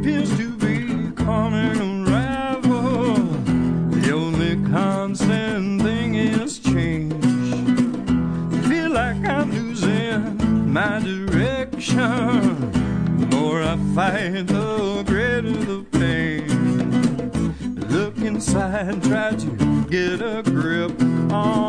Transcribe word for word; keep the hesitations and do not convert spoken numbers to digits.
appears to be coming unravel. The only constant thing is change. Feel like I'm losing my direction. The more I fight, the greater the pain. Look inside, try to get a grip on